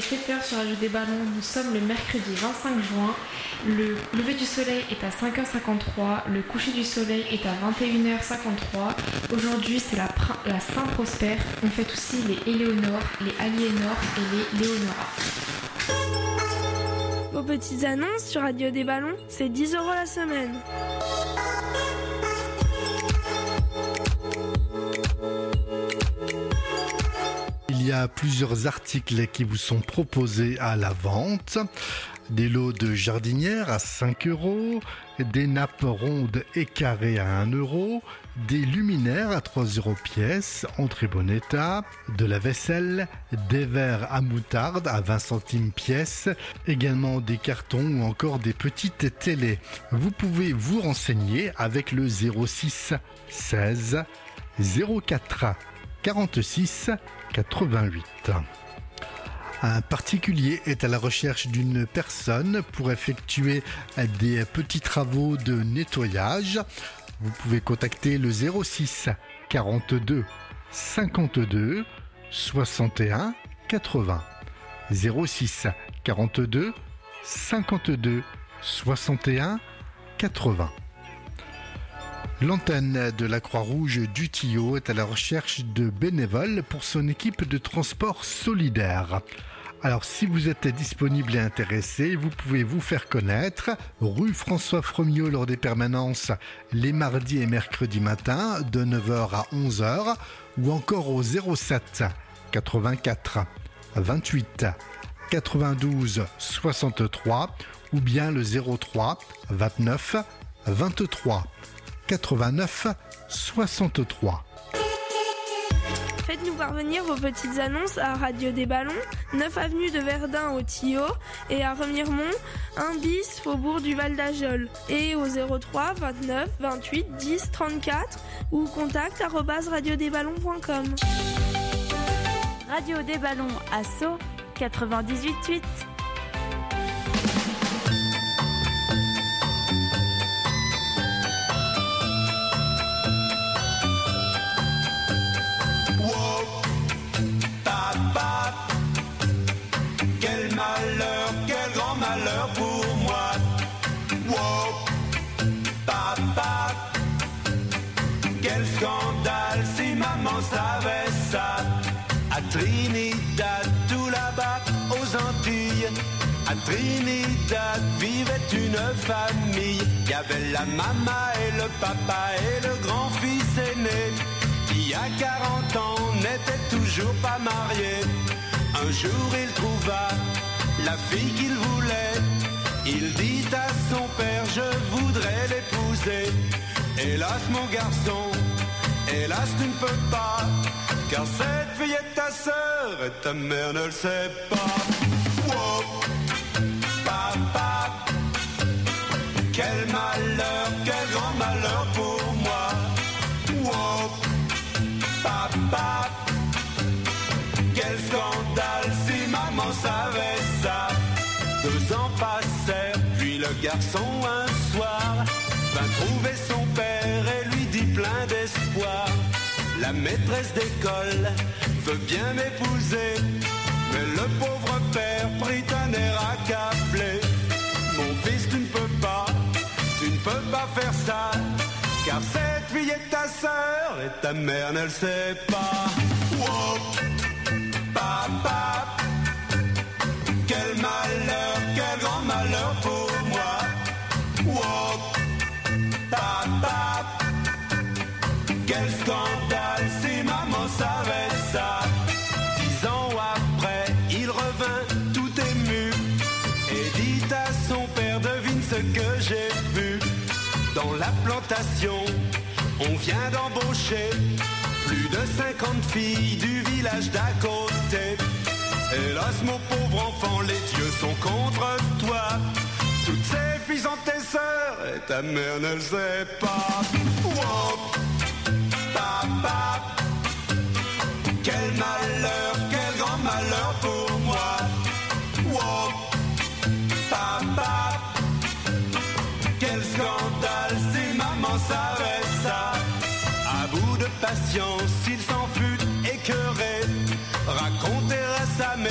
7h sur Radio des Ballons. Nous sommes le mercredi 25 juin. Le lever du soleil est à 5h53. Le coucher du soleil est à 21h53. Aujourd'hui, c'est la Saint-Prosper. On fête aussi les Éléonore, les Aliénor et les Léonora. Vos petites annonces sur Radio des Ballons, c'est 10 € la semaine. Il y a plusieurs articles qui vous sont proposés à la vente. Des lots de jardinières à 5 €, des nappes rondes et carrées à 1 €, des luminaires à 3 € pièce, en très bon état, de la vaisselle, des verres à moutarde à 20 centimes pièce, également des cartons ou encore des petites télés. Vous pouvez vous renseigner avec le 06 16 04 46 88. Un particulier est à la recherche d'une personne pour effectuer des petits travaux de nettoyage. Vous pouvez contacter le 06 42 52 61 80. 06 42 52 61 80. L'antenne de la Croix-Rouge du Tillot est à la recherche de bénévoles pour son équipe de transport solidaire. Alors, si vous êtes disponible et intéressé, vous pouvez vous faire connaître rue François Fremiot lors des permanences les mardis et mercredis matins de 9h à 11h ou encore au 07 84 28 92 63 ou bien le 03 29 23 89 63. Faites-nous parvenir vos petites annonces à Radio des Ballons, 9 avenue de Verdun au Tillot et à Remiremont, 1 bis Faubourg du Val d'Ajol et au 03 29 28 10 34 ou contact@radiodesballons.com. Radio des Ballons à Sceaux 98.8. Quel grand malheur pour moi. Wow, papa, quel scandale si maman savait ça. À Trinidad, tout là-bas aux Antilles, à Trinidad vivait une famille. Il y avait la maman et le papa et le grand-fils aîné qui à 40 ans n'était toujours pas marié. Un jour il trouva la fille qu'il voulait. Il dit à son père, je voudrais l'épouser. Hélas mon garçon, hélas tu ne peux pas, car cette fille est ta sœur et ta mère ne le sait pas. Wow, papa, quel malheur, quel grand malheur pour moi. Wow, papa, quel scandale si maman savait ça. 2 ans passèrent, puis le garçon un soir vint trouver son père et lui dit plein d'espoir: la maîtresse d'école veut bien m'épouser. Mais le pauvre père prit un air accablé: mon fils, tu ne peux pas faire ça, car cette fille est ta sœur et ta mère ne le sait pas. Wow, papa, quel malheur, quel grand malheur pour moi. Wow, papa, quel scandale si maman savait ça. 10 ans après, il revint tout ému et dit à son père: devine ce que j'ai vu. Dans la plantation, on vient d'embaucher plus de 50 filles du village d'à côté. Hélas mon pauvre enfant, les dieux sont contre toi. Toutes ces filles sont tes sœurs et ta mère ne le sait pas. Wow, papa, quel malheur, quel grand malheur pour moi. Wow, papa, quel scandale si maman savait ça. À bout de patience, il s'en fut écœuré, raconter à sa mère tout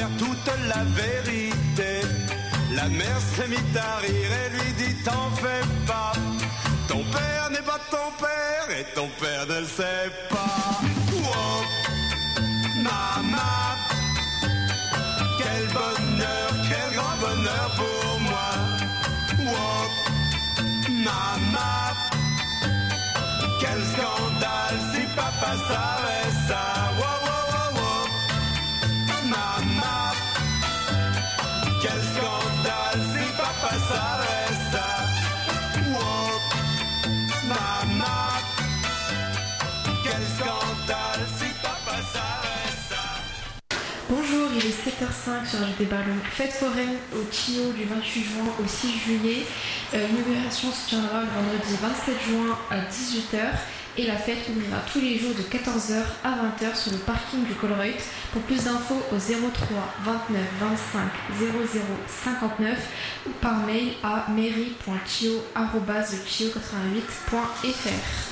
toute la vérité. La mère se mit à rire et lui dit t'en fais pas. Ton père n'est pas ton père et ton père ne le sait pas. Wow, maman, quel bonheur, quel grand bonheur pour moi. Wow, maman, quel scandale si papa savait ça. Wow, wow, wow, wow. Maman, quel scandale si papa savait ça. Wow, maman, quel scandale si papa savait ça. Bonjour, il est 7h05 sur Radio des Ballons. Fête foraine au Tio du 28 juin au 6 juillet. L'inauguration se tiendra le vendredi 27 juin à 18h. Et la fête ouvrira tous les jours de 14h à 20h sur le parking du Colruyt. Pour plus d'infos au 03 29 25 00 59 ou par mail à mairie.tio@tio88.fr.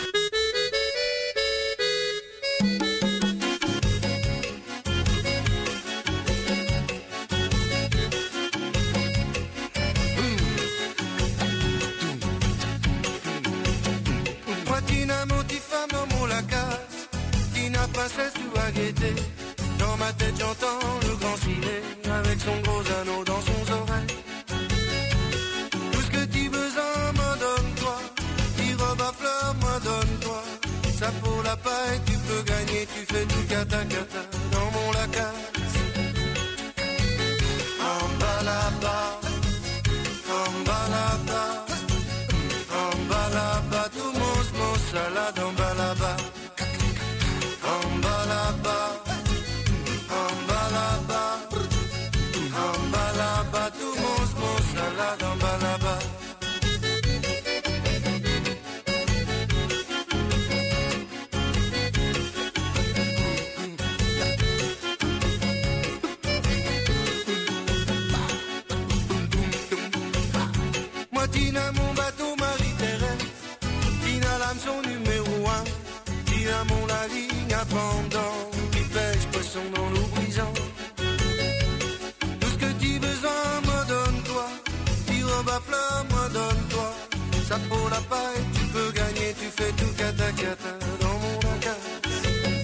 Princesse, tu vas guetter. Dans ma tête, j'entends le grand ciné avec son gros anneau dans son oreille. Tout ce que tu besoin, me donne-toi. Tes robes à fleurs, me donne-toi. Ça pour la paille, tu peux gagner. Tu fais du kata-kata dans mon lacasse. En bas là-bas, en bas là-bas, en bas là-bas, tout mon salade en bas là-bas. En bas là-bas, en bas là-bas, en bas là-bas, tout mon salade en bas là-bas. Moi Tina mon bateau Marie-Thérèse, Tina l'hameçon numéro 1, Tina mon la ligne à pendant, qui pêche poisson dans l'eau brisant. Tout ce que tu besoin, me donne-toi. Tes robes à fleurs, me donne-toi. Ça pour la paille, tu peux gagner. Tu fais tout kata-kata dans mon lacasse.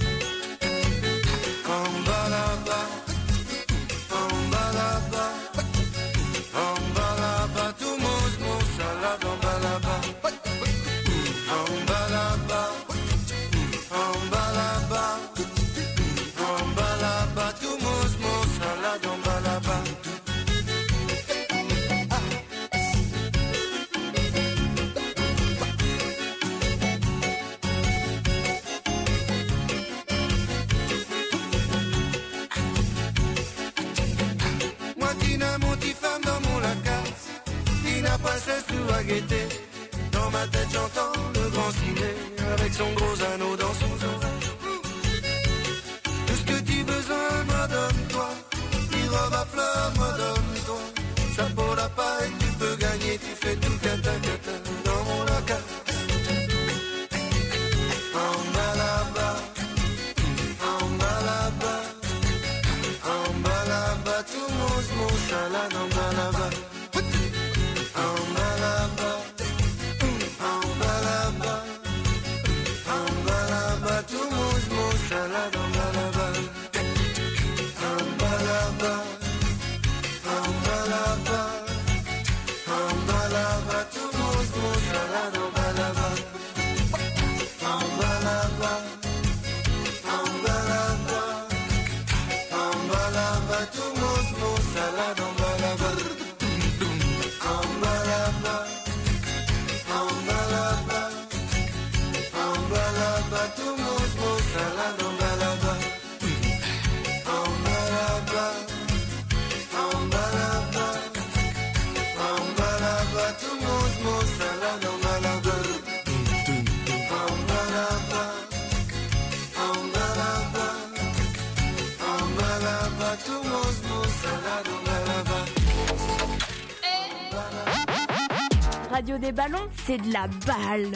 En bas là-bas, en bas là-bas, en bas là-bas, tout mon salade en bas là-bas. En bas là-bas, en bas là-bas, en bas là-bas, tout mon salade en bas là-bas. Moi Tina mon petit femme dans mon lacasse, Tina princesse tu vas guetter. Dans ma tête j'entends le grand ciné avec son gros anneau dans son oreille. Tout ce que tu besoin, me donne-toi. Tes robes à fleurs, me donne-toi. Ça pour la paille, tu peux gagner. Tu fais tout kata-kata dans mon lacasse. En bas là-bas, en bas là-bas, en bas là-bas, tout mon salade en bas là-bas. En bas là-bas, en bas là-bas, en bas là-bas, tout mon salade en bas là-bas. En bas là-bas, en bas là-bas, en bas là-bas, tout mon salade en bas là-bas. En bas là-bas, en bas là-bas, en bas là-bas, tout mon salade en bas là-bas. En bas là-bas, en bas là-bas, en bas là-bas, tout mon salade en bas là-bas. En bas là-bas, en bas là-bas, en bas là-bas, tout mon salade en bas là-bas. En bas là-bas, en bas là-bas, en bas là-bas, tout mon salade en bas là-bas. Radio des Ballons, c'est de la balle.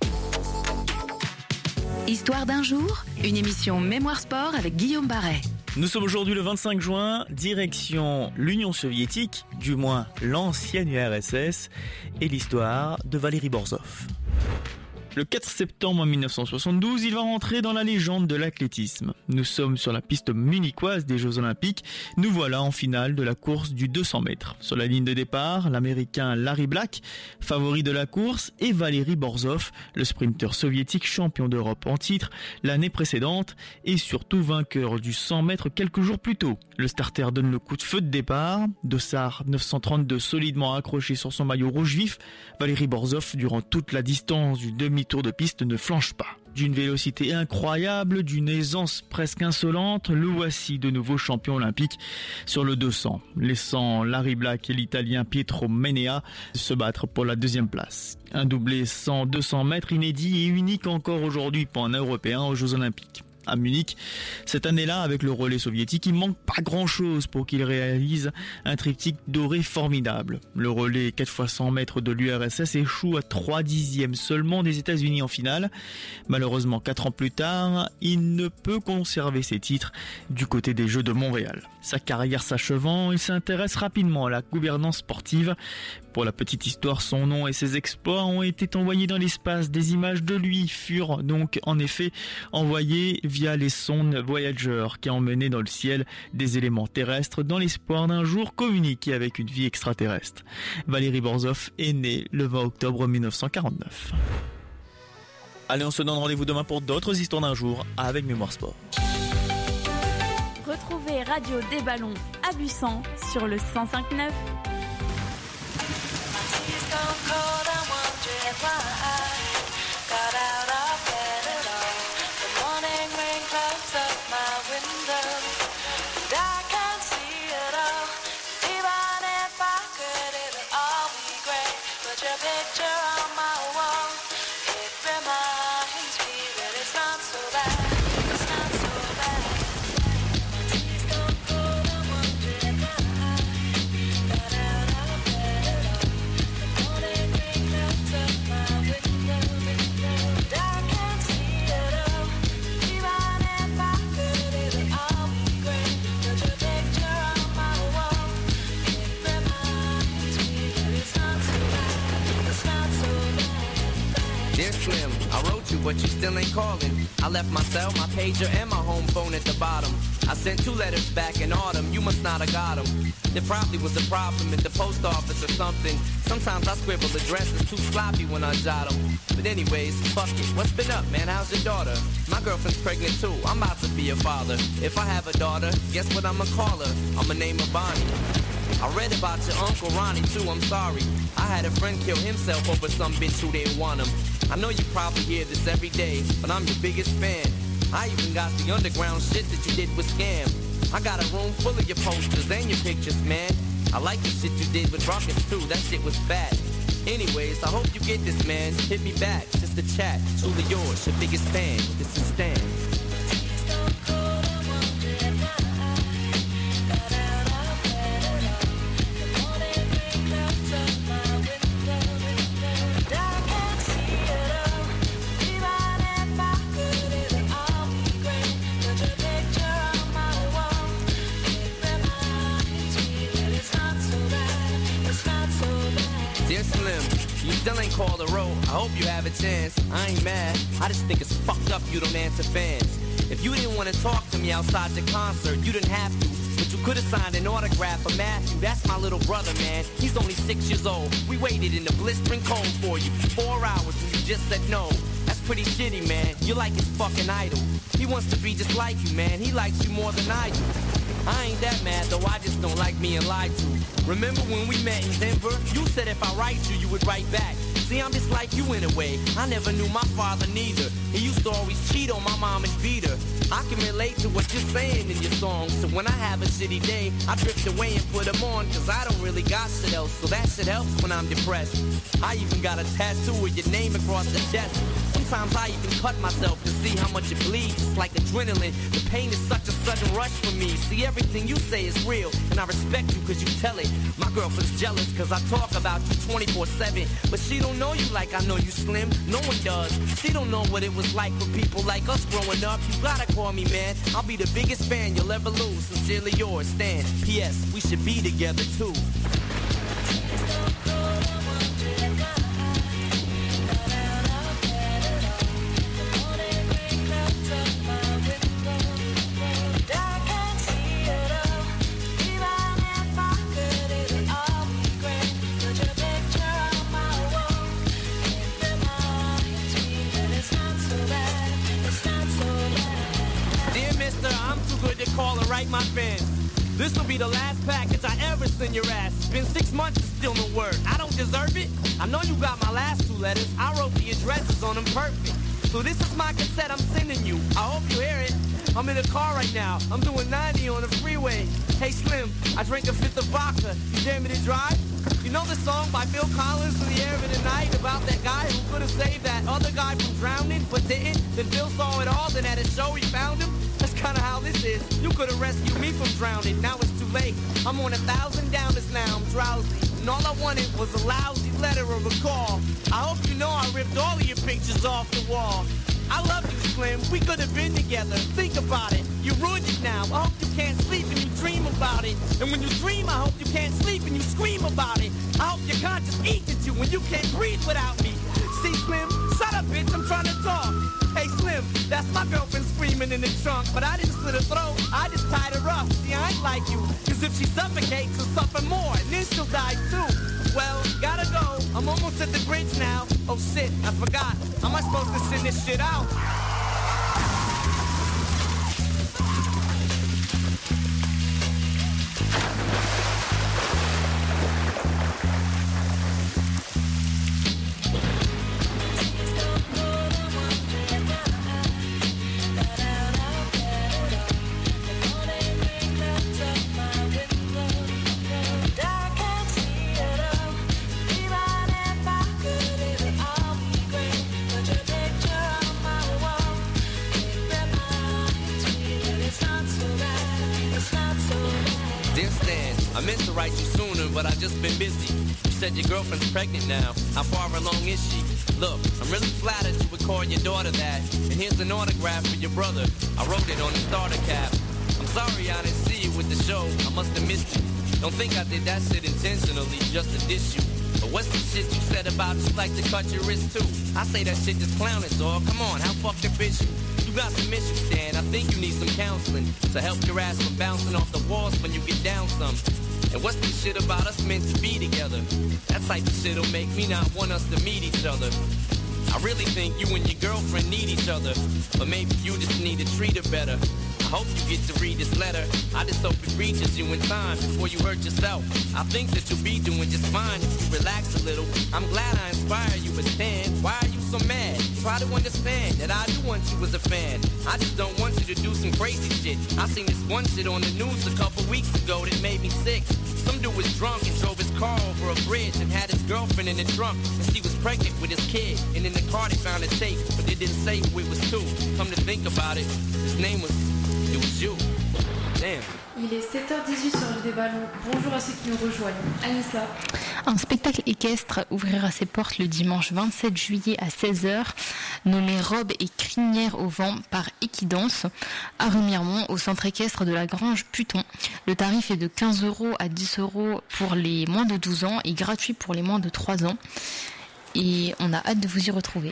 Histoire d'un jour, une émission Mémoire Sport avec Guillaume Barret. Nous sommes aujourd'hui le 25 juin, direction l'Union soviétique, du moins l'ancienne URSS, et l'histoire de Valérie Borzov. Le 4 septembre 1972, il va rentrer dans la légende de l'athlétisme. Nous sommes sur la piste munichoise des Jeux Olympiques. Nous voilà en finale de la course du 200 mètres. Sur la ligne de départ, l'Américain Larry Black, favori de la course, et Valérie Borzov, le sprinter soviétique champion d'Europe en titre l'année précédente et surtout vainqueur du 100 mètres quelques jours plus tôt. Le starter donne le coup de feu de départ. Dossard 932 solidement accroché sur son maillot rouge vif. Valérie Borzov, durant toute la distance du demi-tour de piste, ne flanche pas. D'une vélocité incroyable, d'une aisance presque insolente, le voici de nouveau champion olympique sur le 200, laissant Larry Black et l'Italien Pietro Menea se battre pour la deuxième place. Un doublé 100-200 mètres inédit et unique encore aujourd'hui pour un Européen aux Jeux Olympiques. À Munich, cette année-là, avec le relais soviétique, il manque pas grand-chose pour qu'il réalise un triptyque doré formidable. Le relais 4x100 mètres de l'URSS échoue à 3/10 seulement des États-Unis en finale. Malheureusement, 4 ans plus tard, il ne peut conserver ses titres du côté des Jeux de Montréal. Sa carrière s'achevant, il s'intéresse rapidement à la gouvernance sportive. Pour la petite histoire, son nom et ses exploits ont été envoyés dans l'espace. Des images de lui furent donc en effet envoyées via les sondes Voyager qui emmenaient dans le ciel des éléments terrestres dans l'espoir d'un jour communiquer avec une vie extraterrestre. Valérie Borzov est née le 20 octobre 1949. Allez, on se donne rendez-vous demain pour d'autres histoires d'un jour avec Mémoire Sport. Retrouvez Radio des Ballons à Busan sur le 105.9. But you still ain't calling. I left my cell, my pager, and my home phone at the bottom. I sent 2 letters back in autumn, you must not have got them. There probably was a problem at the post office or something. Sometimes I scribble addresses too sloppy when I jot them. But anyways, fuck it, what's been up, man? How's your daughter? My girlfriend's pregnant too, I'm about to be a father. If I have a daughter, guess what I'ma call her? I'ma name her Bonnie. I read about your Uncle Ronnie too, I'm sorry. I had a friend kill himself over some bitch who didn't want him. I know you probably hear this every day, but I'm your biggest fan. I even got the underground shit that you did with Scam. I got a room full of your posters and your pictures, man. I like the shit you did with Rockets too, that shit was fat. Anyways, I hope you get this, man. Hit me back, just a chat. Truly yours, your biggest fan. This is Stan. Still ain't called a roll, I hope you have a chance. I ain't mad, I just think it's fucked up you don't answer fans. If you didn't want to talk to me outside the concert, you didn't have to. But you could have signed an autograph for Matthew, that's my little brother, man. He's only 6 years old. We waited in the blistering cold for you 4 hours and you just said no. That's pretty shitty, man. You're like his fucking idol. He wants to be just like you, man. He likes you more than I do. I ain't that mad, though I just don't like being lied to. Remember when we met in Denver? You said if I write you, you would write back. See, I'm just like you in a way. I never knew my father neither. He used to always cheat on my mom and beat her. I can relate to what you're saying in your songs. So when I have a shitty day, I drift away and put them on. Cause I don't really got shit else. So that shit helps when I'm depressed. I even got a tattoo with your name across the chest. Sometimes I even cut myself to see how much it bleeds. It's like adrenaline. The pain is such a sudden rush for me. See, everything you say is real, and I respect you cause you tell it. My girlfriend's jealous cause I talk about you 24/7. But she don't know you like I know you, Slim. No one does. She don't know what it was it's like for people like us growing up. You gotta call me, man. I'll be the biggest fan you'll ever lose. Sincerely yours, Stan. P.S. We should be together too. Call and write my fans. This will be the last package I ever send your ass. It's been 6 months and still no word. I don't deserve it. I know you got my last 2 letters. I wrote the addresses on them perfect. So this is my cassette I'm sending you. I hope you hear it. I'm in a car right now. I'm doing 90 on the freeway. Hey Slim, I drank a fifth of vodka. You dare me to drive? You know the song by Phil Collins, In the Air of the Night, about that guy who could have saved that other guy from drowning, but didn't? Then Phil saw it all, then at a show he found him. That's kinda how this is. You could have rescued me from drowning, now it's too late. I'm on 1,000 downers now, I'm drowsy. And all I wanted was a lousy letter or a call. I hope you know I ripped all of your pictures off the wall. I love you, Slim, we could have been together. Think about it, you ruined it now. I hope you can't sleep and you dream about it. And when you dream, I hope you can't sleep and you scream about it. I hope your conscience eats at you when you can't breathe without me. See, Slim, shut up, bitch, I'm trying to talk. Hey, Slim, that's my girlfriend screaming in the trunk. But I didn't slit her throat, I just tied her up. See, I ain't like you, cause if she suffocates, she'll suffer more, and then she'll die too. Well, gotta go, I'm almost at the bridge now. Oh shit, I forgot, how am I supposed to send this shit out? But I've just been busy. You said your girlfriend's pregnant now. How far along is she? Look, I'm really flattered you would call your daughter that. And here's an autograph for your brother. I wrote it on the starter cap. I'm sorry I didn't see you with the show. I must have missed you. Don't think I did that shit intentionally just to diss you. But what's the shit you said about you like to cut your wrist too? I say that shit just clowning, dog. Come on, how fucking bitch you? You got some issues, Dan. I think you need some counseling to help your ass from bouncing off the walls when you get down some. And what's this shit about us meant to be together? That type of shit'll make me not want us to meet each other. I really think you and your girlfriend need each other. But maybe you just need to treat her better. I hope you get to read this letter. I just hope it reaches you in time before you hurt yourself. I think that you'll be doing just fine if you relax a little. I'm glad I inspire you as Stan. Why are you so mad? Try to understand that I do want you as a fan. I just don't want you to do some crazy shit. I seen this one shit on the news a couple weeks ago that made me sick. Some dude was drunk and drove his car over a bridge and had his girlfriend in the trunk. And she was pregnant with his kid. And in the car they found a tape, but they didn't say who it was to. Come to think about it, his name was... It was you. Damn. Il est 7h18 sur le Déballon. Bonjour à ceux qui nous rejoignent. Anissa. Un spectacle équestre ouvrira ses portes le dimanche 27 juillet à 16h, nommé Robes et crinières au vent par Equidance, à Remiremont, au centre équestre de la Grange Puton. Le tarif est de 15 € à 10 € pour les moins de 12 ans et gratuit pour les moins de 3 ans. Et on a hâte de vous y retrouver.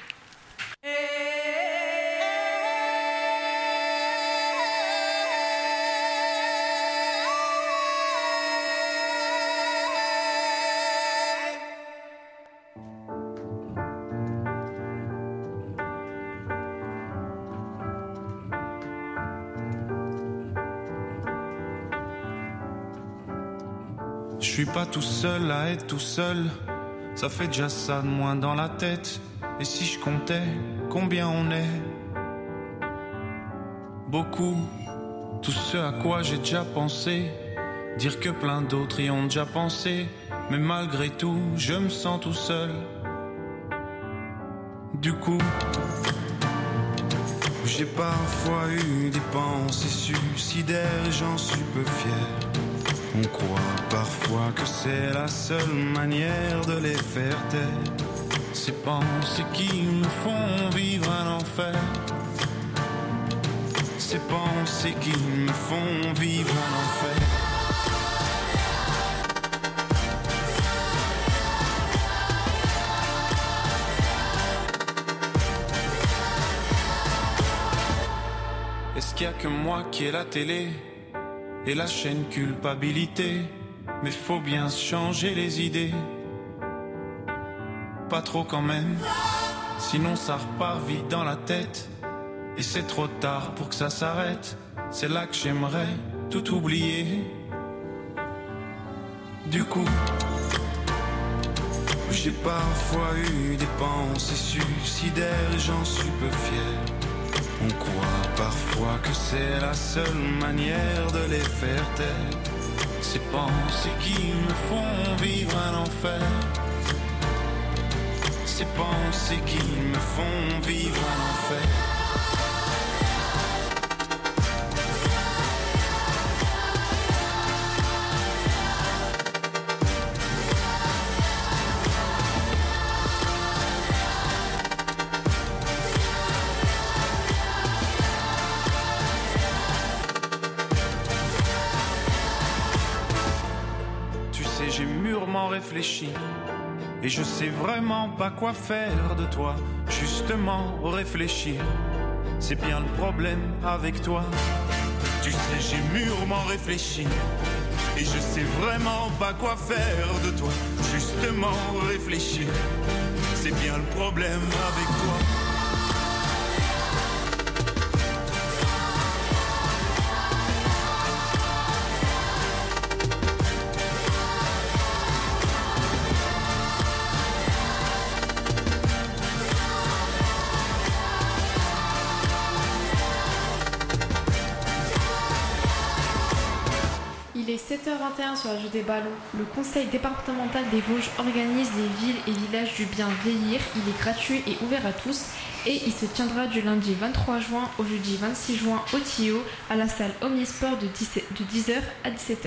Je suis pas tout seul à être tout seul, ça fait déjà ça de moins dans la tête. Et si je comptais combien on est? Beaucoup, tout ce à quoi j'ai déjà pensé, dire que plein d'autres y ont déjà pensé. Mais malgré tout, je me sens tout seul. Du coup, j'ai parfois eu des pensées suicidaires et j'en suis peu fier. On croit parfois que c'est la seule manière de les faire taire. Ces pensées qui me font vivre un enfer. Ces pensées qui me font vivre un enfer. Est-ce qu'il y a que moi qui ai la télé et la chaîne culpabilité? Mais faut bien se changer les idées. Pas trop quand même, sinon ça repart vite dans la tête. Et c'est trop tard pour que ça s'arrête. C'est là que j'aimerais tout oublier. Du coup, j'ai parfois eu des pensées suicidaires et j'en suis peu fier. On croit parfois que c'est la seule manière de les faire taire. Ces pensées qui me font vivre un enfer. Ces pensées qui me font vivre un enfer. Tu sais, j'ai mûrement réfléchi. Et je sais vraiment pas quoi faire de toi. Justement réfléchir, c'est bien le problème avec toi. Tu sais, j'ai mûrement réfléchi. Et je sais vraiment pas quoi faire de toi. Justement réfléchir, c'est bien le problème avec toi. Il est 7h21 sur la Jeu des Ballons. Le Conseil départemental des Vosges organise les villes et villages du bien vieillir. Il est gratuit et ouvert à tous et il se tiendra du lundi 23 juin au jeudi 26 juin au Tio à la salle Omnisport de 10h à 17h.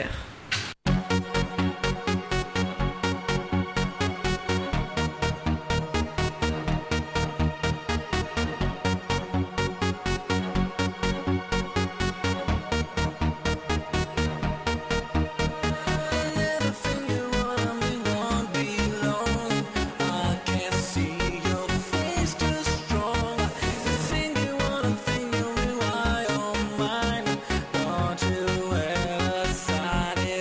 Don't you ever sign it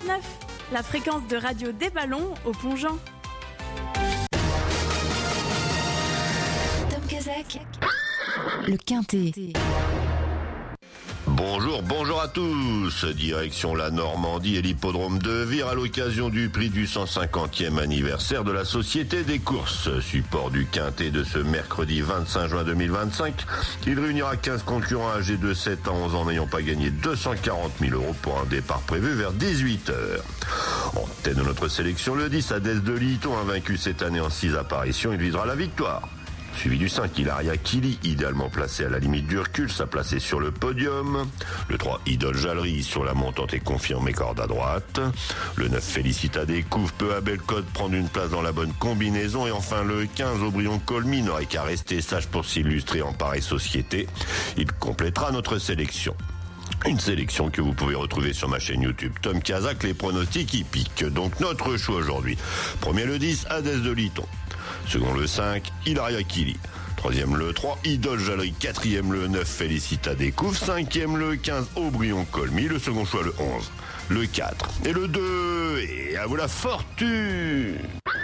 39, la fréquence de radio des ballons au Pont-Jean. Tom Kazak, le Quintet. Bonjour à tous. Direction la Normandie et l'hippodrome de Vire à l'occasion du prix du 150e anniversaire de la Société des courses. Support du Quintet de ce mercredi 25 juin 2025. Il réunira 15 concurrents âgés de 7 à 11 ans n'ayant pas gagné 240 000 € pour un départ prévu vers 18h. En tête de notre sélection, le 10, Hadès de Liton, invaincu cette année en 6 apparitions, il visera la victoire. Suivi du 5, Hilaria Kili, idéalement placé à la limite du recul, s'a placé sur le podium. Le 3, Idole Jallerie, sur la montante et confirmé corde à droite. Le 9, Félicita Découvre, peut à belle cote prendre une place dans la bonne combinaison. Et enfin le 15, Aubryon Colmy, n'aurait qu'à rester sage pour s'illustrer en pareille société. Il complétera notre sélection. Une sélection que vous pouvez retrouver sur ma chaîne YouTube Tom Kazak, les pronostics hippiques. Donc notre choix aujourd'hui. Premier le 10, Hadès de Liton. Second le 5, Hilaria Kili. Troisième le 3, Idole Jallerie. Quatrième le 9, Félicita Découvre. Cinquième le 15, Aubryon Colmy. Le second choix le 11, le 4 et le 2. Et à vous la fortune.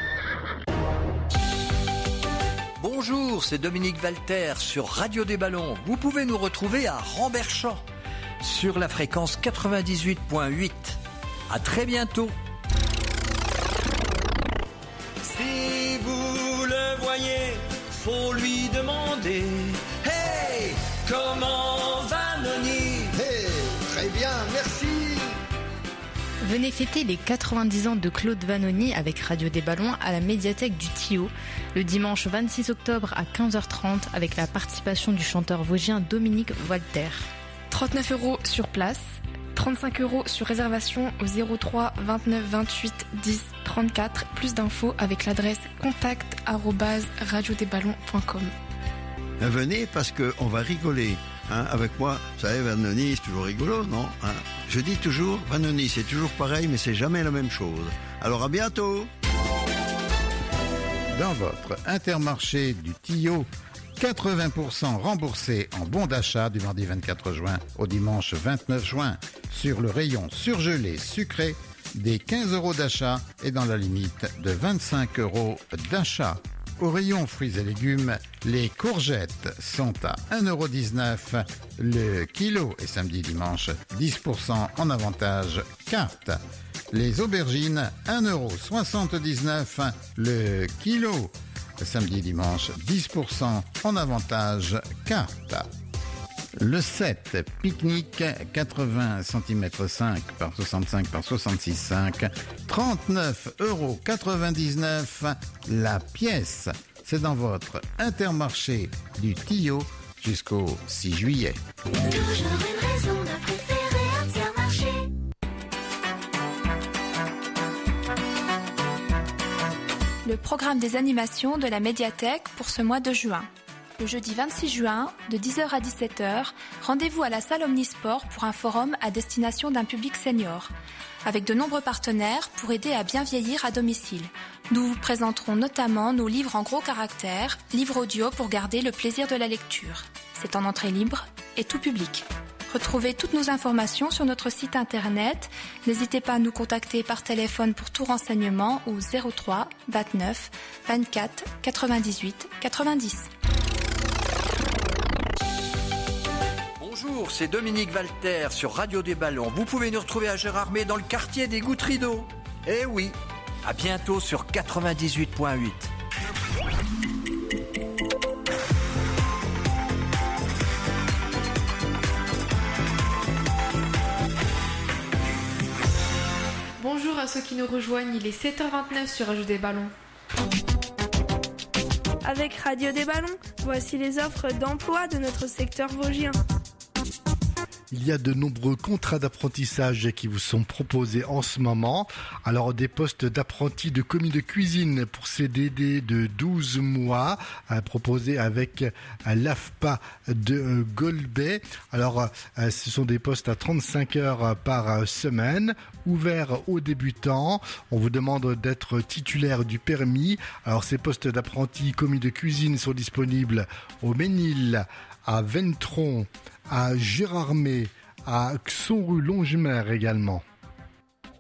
Bonjour, c'est Dominique Walter sur Radio des Ballons. Vous pouvez nous retrouver à Ramberchamp sur la fréquence 98.8. À très bientôt. Si vous le voyez, faut lui demander. Hey, comment va Noni? Hey, très bien, merci. Venez fêter les 90 ans de Claude Vanoni avec Radio des Ballons à la médiathèque du Tillot le dimanche 26 octobre à 15h30 avec la participation du chanteur vosgien Dominique Walter. 39 € sur place, 35 € sur réservation au 03 29 28 10 34. Plus d'infos avec l'adresse contact@radiodesballons.com. Venez parce qu'on va rigoler. Avec moi, vous savez, Vanoni, c'est toujours rigolo, non? Je dis toujours, Vanoni, c'est toujours pareil, mais c'est jamais la même chose. Alors à bientôt. Dans votre Intermarché du Tillot, 80% remboursés en bons d'achat du mardi 24 juin au dimanche 29 juin sur le rayon surgelé sucré, des 15 € d'achat et dans la limite de 25 € d'achat. Au rayon fruits et légumes, les courgettes sont à 1,19 € le kilo et samedi dimanche 10% en avantage carte. Les aubergines 1,79 € le kilo. Samedi dimanche 10% en avantage carte. Le 7 pique-nique 80 cm 5 par 65 par 66,5, 39,99 € la pièce. C'est dans votre Intermarché du Tillot jusqu'au 6 juillet. Toujours une raison de préférer Intermarché. Le programme des animations de la médiathèque pour ce mois de juin. Le jeudi 26 juin, de 10h à 17h, rendez-vous à la salle Omnisport pour un forum à destination d'un public senior, avec de nombreux partenaires pour aider à bien vieillir à domicile. Nous vous présenterons notamment nos livres en gros caractères, livres audio pour garder le plaisir de la lecture. C'est en entrée libre et tout public. Retrouvez toutes nos informations sur notre site internet. N'hésitez pas à nous contacter par téléphone pour tout renseignement au 03 29 24 98 90. Bonjour, c'est Dominique Walter sur Radio des Ballons. Vous pouvez nous retrouver à Gérardmer dans le quartier des Gouttes Rideaux. Eh oui, à bientôt sur 98.8. Bonjour à ceux qui nous rejoignent, il est 7h29 sur Radio des Ballons. Avec Radio des Ballons, voici les offres d'emploi de notre secteur vosgien. Il y a de nombreux contrats d'apprentissage qui vous sont proposés en ce moment. Alors des postes d'apprentis de commis de cuisine pour CDD de 12 mois proposés avec l'AFPA de Golbet. Alors ce sont des postes à 35 heures par semaine, ouverts aux débutants. On vous demande d'être titulaire du permis. Alors ces postes d'apprentis commis de cuisine sont disponibles au Ménil, à Ventron, à Gérardmer, à Xon-rue Longemer également.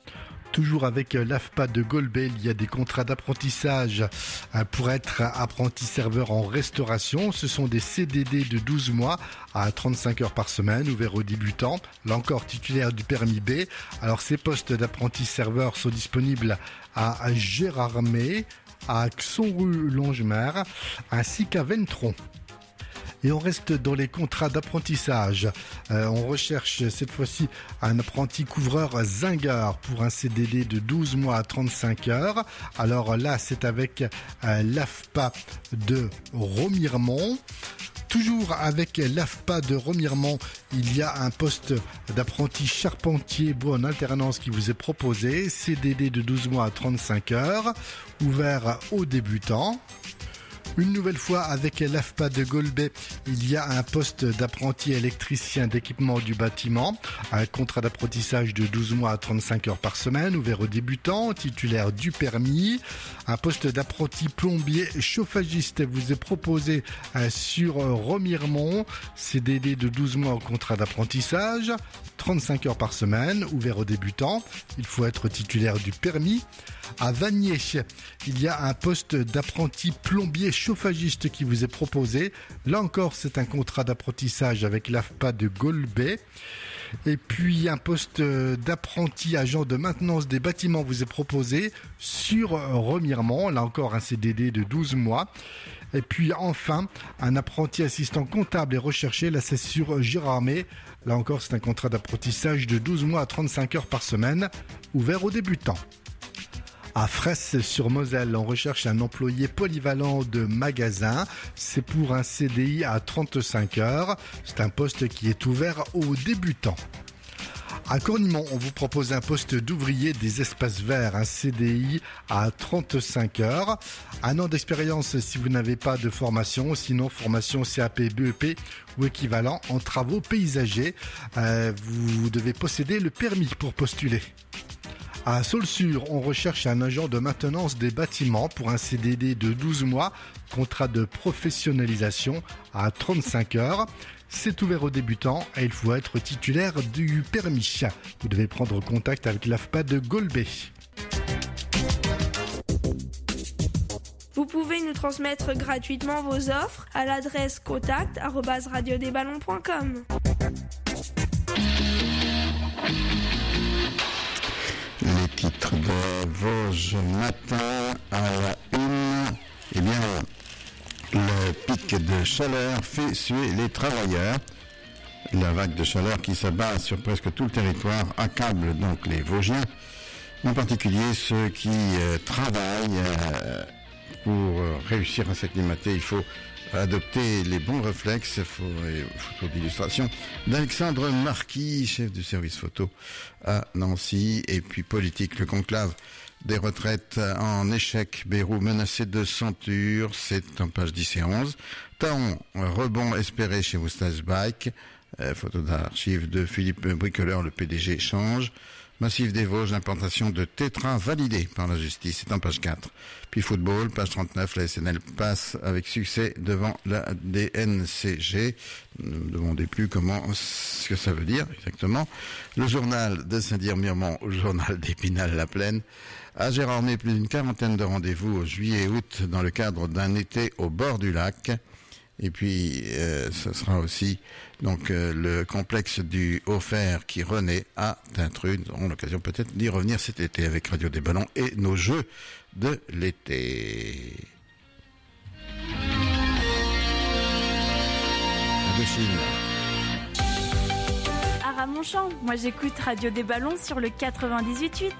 Toujours avec l'AFPA de Golbet, il y a des contrats d'apprentissage pour être apprenti serveur en restauration. Ce sont des CDD de 12 mois à 35 heures par semaine, ouverts aux débutants. Là encore, titulaire du permis B. Alors, ces postes d'apprenti serveur sont disponibles à Gérardmer, à Xonru-Longemer, ainsi qu'à Ventron. Et on reste dans les contrats d'apprentissage. On recherche cette fois-ci un apprenti couvreur zingueur pour un CDD de 12 mois à 35 heures. Alors là, c'est avec l'AFPA de Remiremont. Toujours avec l'AFPA de Remiremont, il y a un poste d'apprenti charpentier bois en alternance qui vous est proposé. CDD de 12 mois à 35 heures, ouvert aux débutants. Une nouvelle fois avec l'AFPA de Golbet, il y a un poste d'apprenti électricien d'équipement du bâtiment, un contrat d'apprentissage de 12 mois à 35 heures par semaine, ouvert aux débutants, titulaire du permis. Un poste d'apprenti plombier chauffagiste vous est proposé sur Remiremont, CDD de 12 mois au contrat d'apprentissage, 35 heures par semaine, ouvert aux débutants. Il faut être titulaire du permis. À Vanier, il y a un poste d'apprenti plombier chauffagiste qui vous est proposé. Là encore, c'est un contrat d'apprentissage avec l'AFPA de Golbet. Et puis un poste d'apprenti agent de maintenance des bâtiments vous est proposé sur Remiremont. Là encore, un CDD de 12 mois. Et puis enfin, un apprenti assistant comptable est recherché. Là, c'est sur Gérardmer. Là encore, c'est un contrat d'apprentissage de 12 mois à 35 heures par semaine, ouvert aux débutants. À Fresse-sur-Moselle, on recherche un employé polyvalent de magasin. C'est pour un CDI à 35 heures. C'est un poste qui est ouvert aux débutants. À Cornimont, on vous propose un poste d'ouvrier des espaces verts, un CDI à 35 heures. Un an d'expérience si vous n'avez pas de formation, sinon formation CAP, BEP ou équivalent en travaux paysagers. Vous devez posséder le permis pour postuler. À Saulsure, on recherche un agent de maintenance des bâtiments pour un CDD de 12 mois, contrat de professionnalisation à 35 heures. C'est ouvert aux débutants et il faut être titulaire du permis. Vous devez prendre contact avec l'AFPA de Golbet. Vous pouvez nous transmettre gratuitement vos offres à l'adresse contact@radiodesballons.com. Les titres de Vosges matin à la une. Eh bien, le pic de chaleur fait suer les travailleurs. La vague de chaleur qui s'abat sur presque tout le territoire accable donc les Vosgiens, en particulier ceux qui travaillent. Pour réussir à s'acclimater, il faut adopter les bons réflexes. Photo d'illustration d'Alexandre Marquis, chef du service photo à Nancy. Et puis politique, le conclave des retraites en échec. Bérou menacé de censure, c'est en page 10 et 11. Taon, rebond espéré chez Moustache Bike. Photo d'archives de Philippe Bricoleur, le PDG change. Massif des Vosges, l'implantation de Tétra validée par la justice, c'est en page 4. Puis football, page 39, la SNL passe avec succès devant la DNCG. Ne me demandez plus ce que ça veut dire exactement. Le journal de Saint-Dié-Miremont au journal d'Épinal-la-Plaine. À Gérardmer, plus d'une quarantaine de rendez-vous au juillet et août dans le cadre d'un été au bord du lac. Et puis, ce sera aussi donc le complexe du Haut-Fer qui renaît à Tintru. Nous aurons l'occasion peut-être d'y revenir cet été avec Radio des Ballons et nos jeux de l'été. Indochine. À Ramonchamp, moi j'écoute Radio des Ballons sur le 98.8.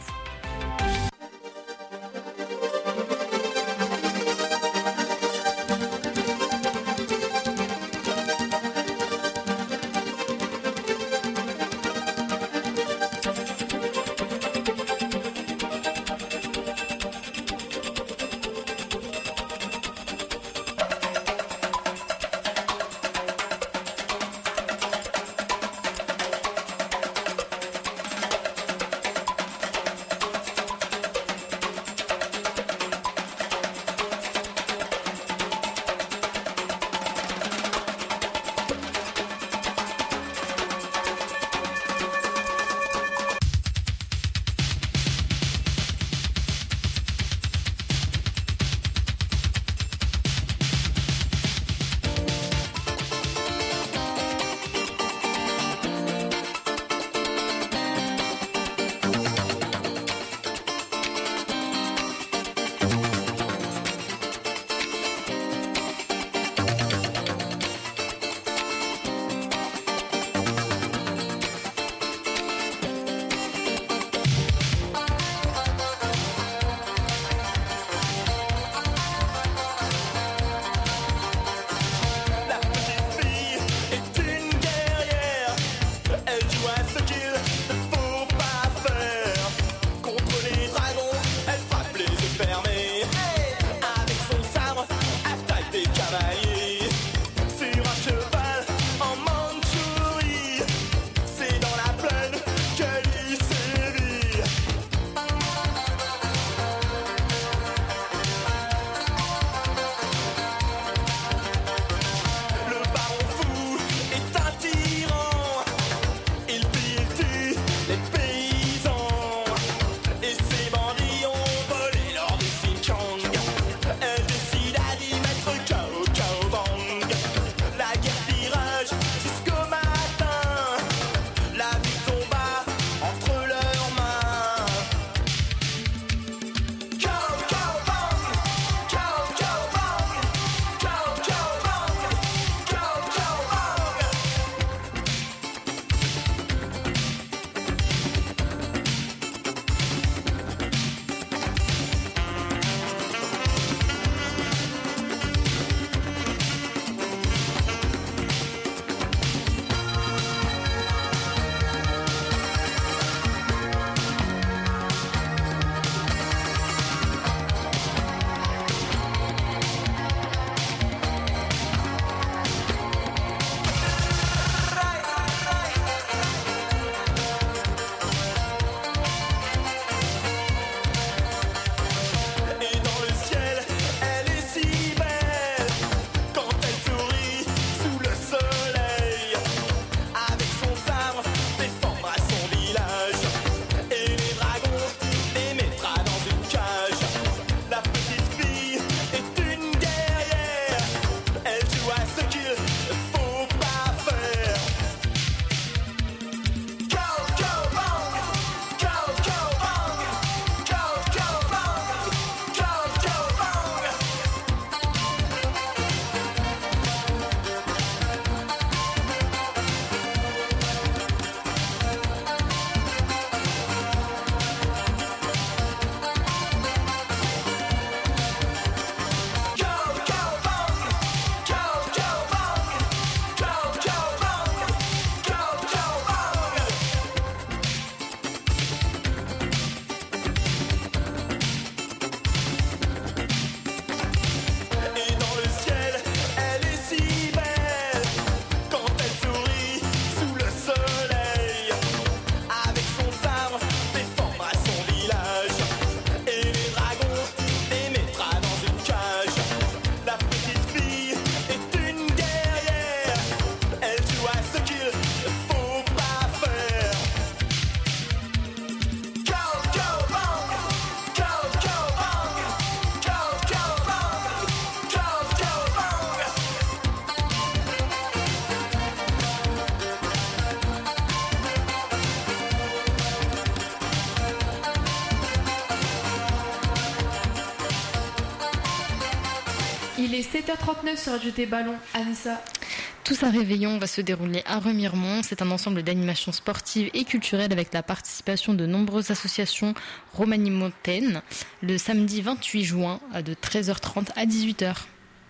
Il est 7h39 sur Radio des Ballons. Anissa. Tous à Réveillon va se dérouler à Remiremont. C'est un ensemble d'animations sportives et culturelles avec la participation de nombreuses associations romanimontaines le samedi 28 juin de 13h30 à 18h. 1,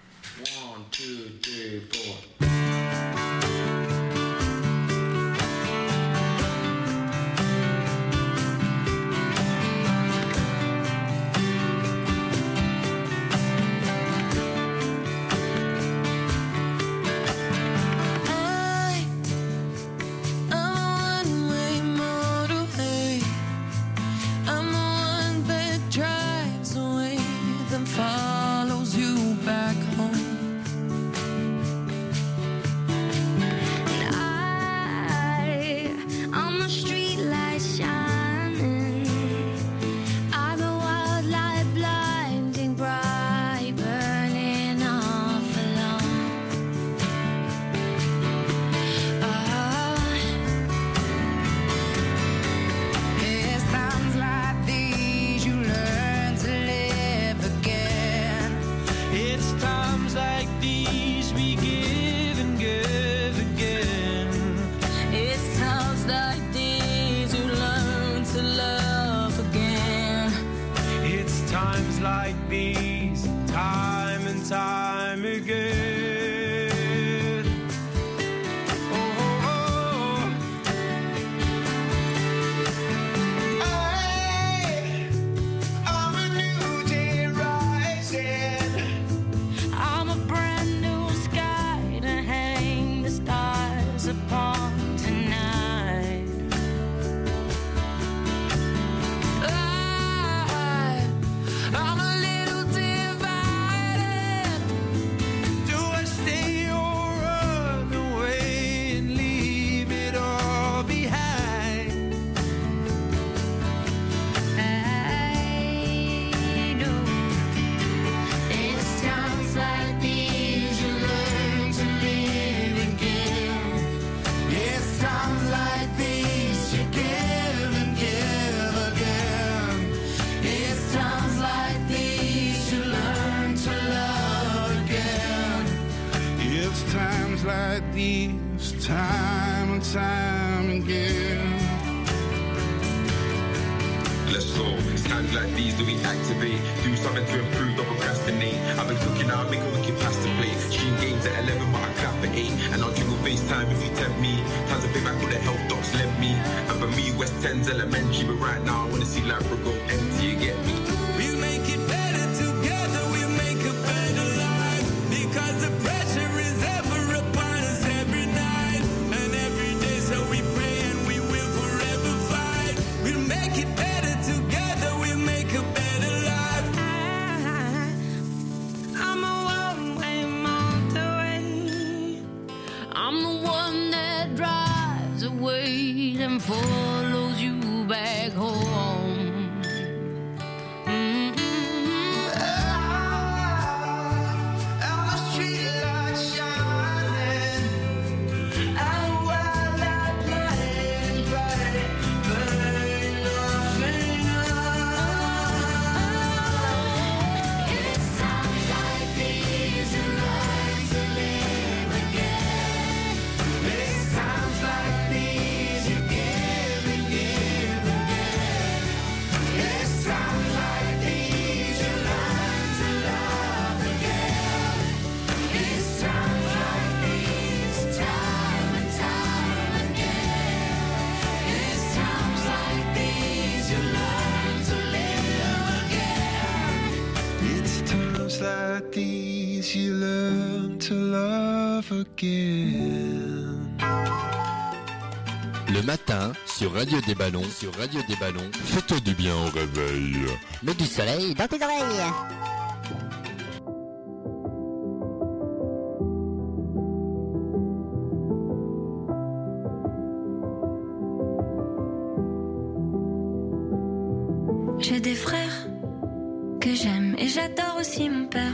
2, 3, 4. Follows you back home. again. Oh, oh, oh. I'm a new day rising. I'm a brand new sky to hang the stars upon tonight. I'm a little divided. Do I stay or run away and leave it all behind? I know it's times like these you learn to live again. It's times like these you give and give again. It's times like these you learn to love again. It's times like these, time and time again. Let's go. It's times like these that we activate. Do something to improve, don't procrastinate. I've been cooking now, make a wicked pasta plate. Stream games at 11, but I clap at 8. And I'll jingle FaceTime if you tempt me. Time to pay back all the health docs lent me. And for me, West 10's elementary. But right now, I wanna see Labra go empty, you get me? We'll make it better together, we'll make a better life. Because the pressure is ever upon us every night and every day. So we pray and we will forever fight. We'll make it better together, we'll make a better life. I'm a one-way motorway. I'm the one that drives away and follows you back home. On the street light shining, and while that light bright, burning up and up. It's times like these you learn to live again. It's times like these you give and give again. It's times like these you learn to love again. It's times like these, time and time again. It's times like these you learn to live again. It's times like these you learn to love again. Le matin, sur Radio des Ballons, fais-toi du bien au réveil. Mets du soleil dans tes oreilles. J'ai des frères que j'aime et j'adore aussi mon père.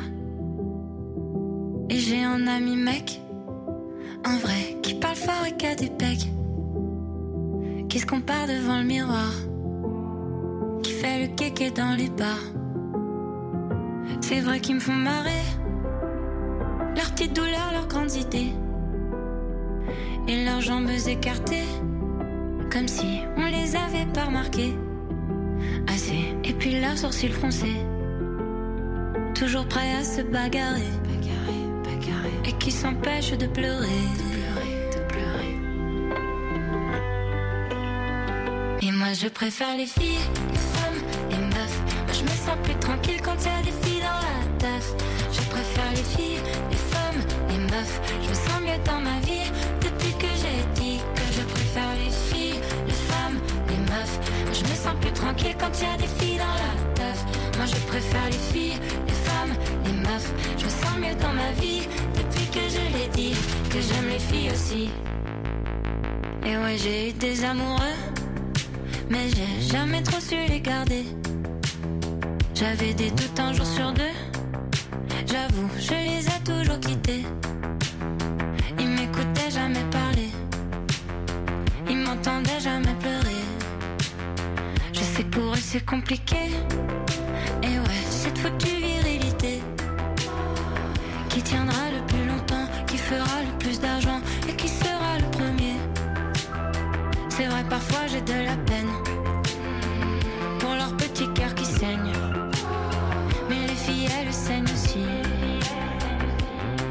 Et j'ai un ami mec, un vrai, qui parle fort et qui a des pecs, qui se compare devant le miroir, qui fait le kéké dans les bars. C'est vrai qu'ils me font marrer, leurs petites douleurs, leurs grandes idées, et leurs jambes écartées, comme si on les avait pas remarquées. Assez, et puis leurs sourcils froncés, toujours prêts à se bagarrer, et qui s'empêchent de pleurer, Et moi je préfère les filles, les femmes, les meufs. Moi je me sens plus tranquille quand y a des filles dans la teuf. Je préfère les filles, les femmes, les meufs. Je me sens mieux dans ma vie depuis que j'ai dit que je préfère les filles, les femmes, les meufs. Moi je me sens plus tranquille quand y a des filles dans la teuf. Moi je préfère les filles, les femmes, les meufs. Je me sens mieux dans ma vie depuis que je l'ai dit que j'aime les filles aussi. Et ouais, j'ai eu des amoureux, mais j'ai jamais trop su les garder. J'avais des doutes un jour sur deux, j'avoue, je les ai toujours quittés. Ils m'écoutaient jamais parler, ils m'entendaient jamais pleurer. Je sais que pour eux c'est compliqué, et ouais, cette foutue virilité qui tiendra le plus longtemps, qui fera le plus d'argent et qui sera le premier. C'est vrai, parfois j'ai de la peine pour leur petit cœur qui saigne, mais les filles elles saignent aussi.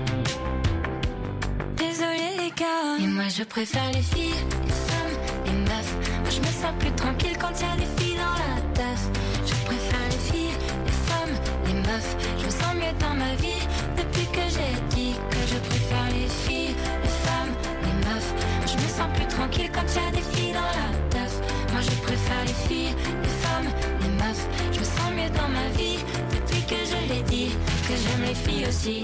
cas. Et moi je préfère les filles, les femmes, les meufs. Moi je me sens plus tranquille quand y a des filles dans la teuf. Je préfère les filles, les femmes, les meufs. Je me sens mieux dans ma vie depuis que j'ai dit que je préfère les filles, les femmes, les meufs. Je me sens plus tranquille quand y a des filles dans la teuf. Moi je préfère les filles, les femmes, les meufs. Je me sens mieux dans ma vie depuis que je l'ai dit que j'aime les filles aussi.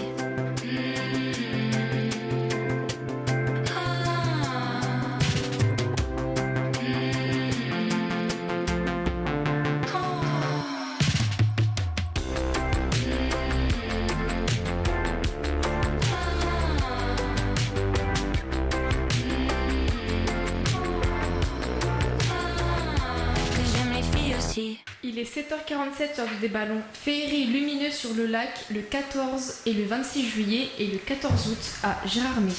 Il est 7h47 sur des ballons. Féerie lumineuse sur le lac le 14 et le 26 juillet et le 14 août à Gérardmer.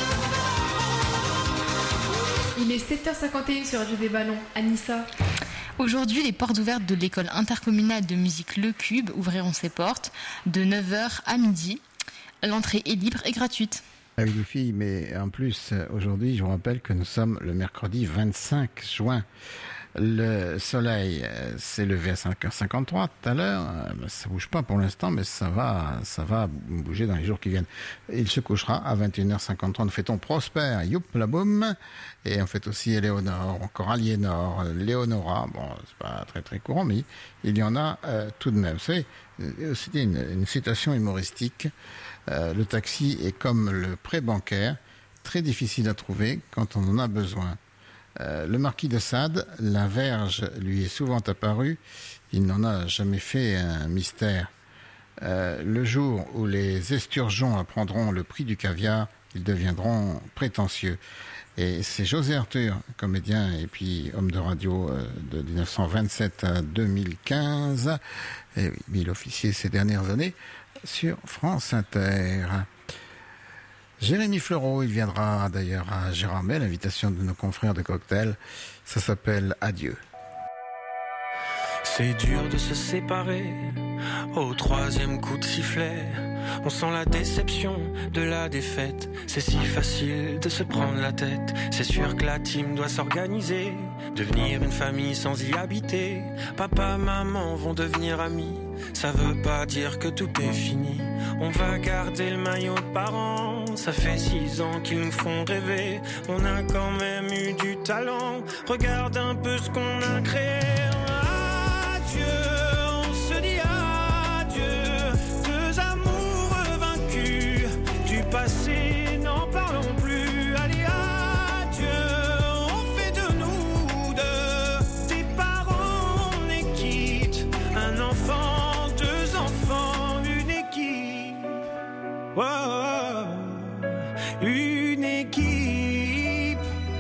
Il est 7h51 sur Radio des Ballons. Anissa. Aujourd'hui, les portes ouvertes de l'école intercommunale de musique Le Cube ouvriront ses portes de 9h à midi. L'entrée est libre et gratuite. Ah oui, les filles, mais en plus, aujourd'hui, je vous rappelle que nous sommes le mercredi 25 juin. Le soleil s'est levé à 5h53 tout à l'heure. Ça bouge pas pour l'instant, mais ça va bouger dans les jours qui viennent. Il se couchera à 21h53. Nous fêtons Prosper, youp la boum. Et on fête aussi Éléonore, encore Aliénor, Léonora. Bon, c'est pas très très courant, mais il y en a tout de même. Vous savez, c'était une citation humoristique. Le taxi est comme le prêt bancaire, très difficile à trouver quand on en a besoin. Le marquis de Sade, la verge lui est souvent apparue, il n'en a jamais fait un mystère. Le jour où les esturgeons apprendront le prix du caviar, ils deviendront prétentieux. Et c'est José Arthur, comédien et puis homme de radio de 1927 à 2015, et il officiait ces dernières années sur France Inter. Jérémy Fleureau, il viendra d'ailleurs à Gérardmer, l'invitation de nos confrères de cocktail. Ça s'appelle Adieu. C'est dur de se séparer au troisième coup de sifflet. On sent la déception de la défaite. C'est si facile de se prendre la tête. C'est sûr que la team doit s'organiser, devenir une famille sans y habiter. Papa, maman vont devenir amis. Ça veut pas dire que tout est fini. On va garder le maillot de parents. Ça fait 6 ans qu'ils nous font rêver. On a quand même eu du talent. Regarde un peu ce qu'on a créé. Adieu, on se dit adieu. 2 amours vaincus. Du passé, n'en parlons plus. Allez, adieu, on fait de nous deux des parents, on est quitte. Un enfant, 2 enfants, une équipe. Oh, une équipe.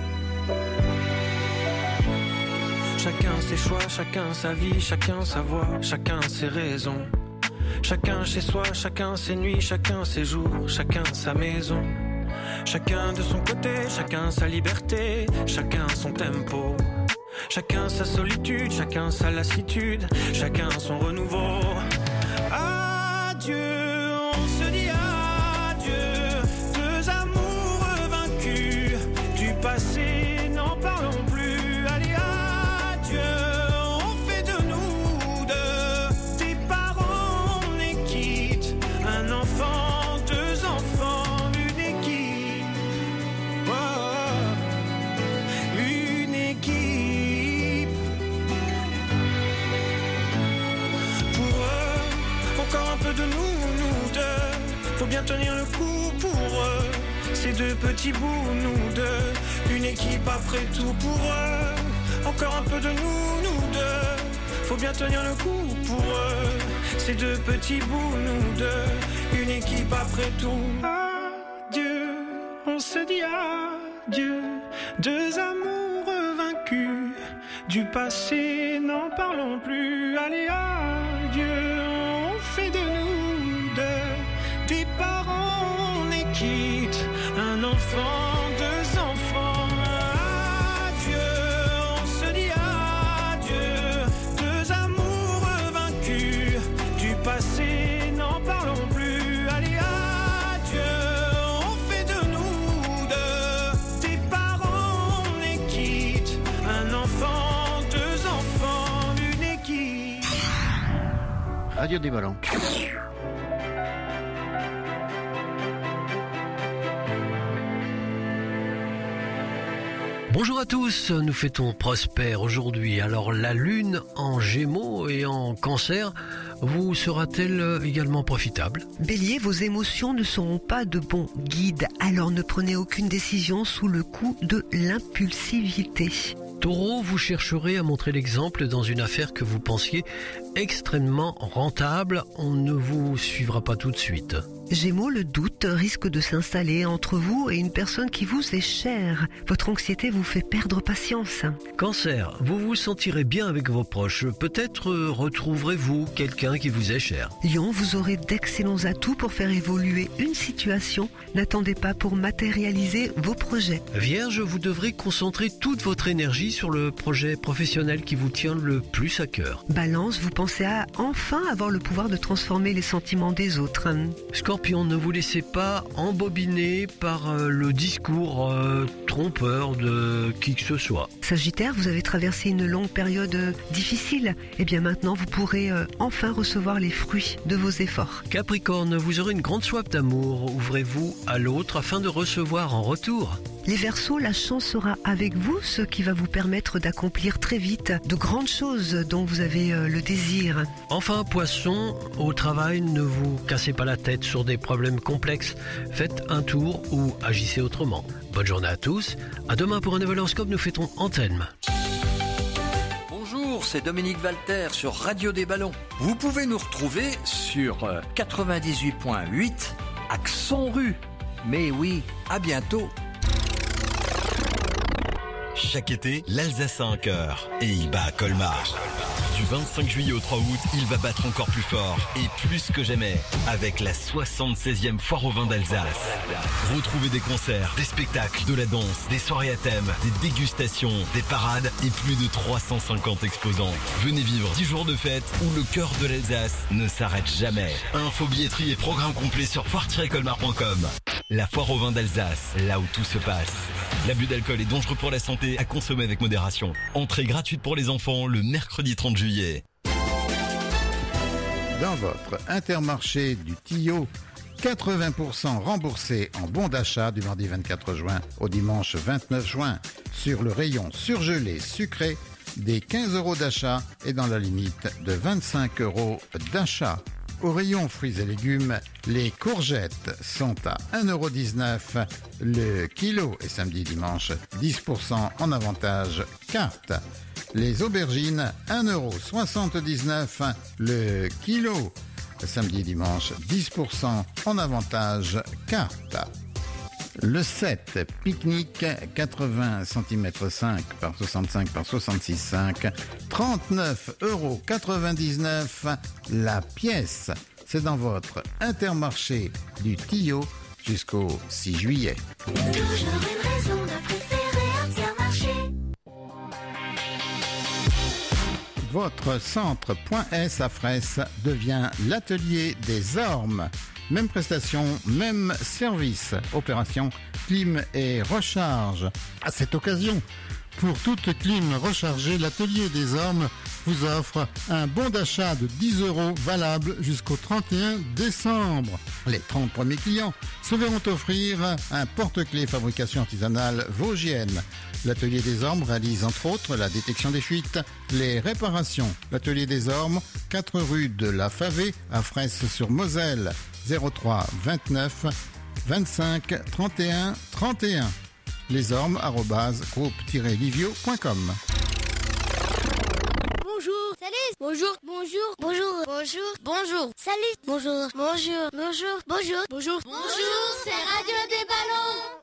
Chacun ses choix, chacun sa vie, chacun sa voix, chacun ses raisons. Chacun chez soi, chacun ses nuits, chacun ses jours, chacun sa maison. Chacun de son côté, chacun sa liberté, chacun son tempo. Chacun sa solitude, chacun sa lassitude, chacun son renouveau. Adieu, on se dit adieu. 2 amours vaincus. Du passé, n'en parlons plus. Allez, adieu, on fait de nous deux des parents, on est quitte. Un enfant, 2 enfants, une équipe. Oh, une équipe. Pour eux, encore un peu de nous deux. Faut bien tenir le coup pour eux. Ces 2 petits bouts, nous deux. Une équipe après tout pour eux. Encore un peu de nous deux. Faut bien tenir le coup pour eux. Ces 2 petits bouts, nous deux. Une équipe après tout. Adieu, on se dit adieu. 2 amours vaincus. Du passé, n'en parlons plus. Allez, adieu, on fait de nous deux des parents, on est quitte. Un enfant, 2 enfants. Adieu, on se dit adieu. 2 amours vaincus. Du passé, n'en parlons plus. Allez, adieu, on fait de nous deux des parents, on est quitte. Un enfant, 2 enfants, une équipe. Radio des ballons. Bonjour à tous, nous fêtons Prosper aujourd'hui. Alors la lune en Gémeaux et en Cancer vous sera-t-elle également profitable? Bélier, vos émotions ne seront pas de bons guides, alors ne prenez aucune décision sous le coup de l'impulsivité. Taureau, vous chercherez à montrer l'exemple dans une affaire que vous pensiez extrêmement rentable. On ne vous suivra pas tout de suite. Gémeaux, le doute risque de s'installer entre vous et une personne qui vous est chère. Votre anxiété vous fait perdre patience. Cancer, vous vous sentirez bien avec vos proches. Peut-être retrouverez-vous quelqu'un qui vous est cher. Lion, vous aurez d'excellents atouts pour faire évoluer une situation. N'attendez pas pour matérialiser vos projets. Vierge, vous devrez concentrer toute votre énergie sur le projet professionnel qui vous tient le plus à cœur. Balance, vous pensez à enfin avoir le pouvoir de transformer les sentiments des autres. Scorpion, ne vous laissez pas embobiner par le discours trompeur de qui que ce soit. Sagittaire, vous avez traversé une longue période difficile. Et bien maintenant, vous pourrez enfin recevoir les fruits de vos efforts. Capricorne, vous aurez une grande soif d'amour. Ouvrez-vous à l'autre afin de recevoir en retour. Les Verseaux, la chance sera avec vous, ce qui va vous permettre d'accomplir très vite de grandes choses dont vous avez le désir. Enfin, Poisson, au travail, ne vous cassez pas la tête sur des problèmes complexes. Faites un tour ou agissez autrement. Bonne journée à tous. À demain pour un nouvel horoscope. Nous fêtons Anthelme. Bonjour, c'est Dominique Valter sur Radio des Ballons. Vous pouvez nous retrouver sur 98.8 Axon-Rue. Mais oui, à bientôt. Chaque été, l'Alsace a un cœur et il bat à Colmar. Du 25 juillet au 3 août, il va battre encore plus fort et plus que jamais avec la 76e Foire au vin d'Alsace. Retrouvez des concerts, des spectacles, de la danse, des soirées à thème, des dégustations, des parades et plus de 350 exposants. Venez vivre 10 jours de fête où le cœur de l'Alsace ne s'arrête jamais. Info, billetterie et programme complet sur foire-colmar.com. La Foire au vin d'Alsace, là où tout se passe. L'abus d'alcool est dangereux pour la santé, à consommer avec modération. Entrée gratuite pour les enfants le mercredi 30 juillet. Dans votre Intermarché du Tillot, 80% remboursés en bons d'achat du mardi 24 juin au dimanche 29 juin sur le rayon surgelé sucré des 15 € d'achat et dans la limite de 25 € d'achat. Au rayon fruits et légumes, les courgettes sont à 1,19 € le kilo et samedi et dimanche 10% en avantage carte. Les aubergines 1,79 € le kilo. Samedi et dimanche 10% en avantage carte. Le 7 pique-nique 80 cm 5 par 65 par 66,5 39,99 € la pièce. C'est dans votre Intermarché du Tillot jusqu'au 6 juillet. Toujours une raison de préférer Intermarché. Votre centre Point S à Fraisse devient l'atelier des ormes. Même prestation, même service. Opération clim et recharge. À cette occasion, pour toute clim rechargée, l'atelier des ormes vous offre un bon d'achat de 10 € valable jusqu'au 31 décembre. Les 30 premiers clients se verront offrir un porte-clés fabrication artisanale vosgienne. L'atelier des ormes réalise entre autres la détection des fuites, les réparations. L'atelier des ormes, 4 rue de la Favée à Fraisse-sur-Moselle. 03 29 25 31 31. lesormes@groupe-livio.com. Bonjour, salut, bonjour, bonjour, bonjour, bonjour, bonjour, salut, bonjour, bonjour, bonjour, bonjour, bonjour, bonjour, c'est Radio des Ballons.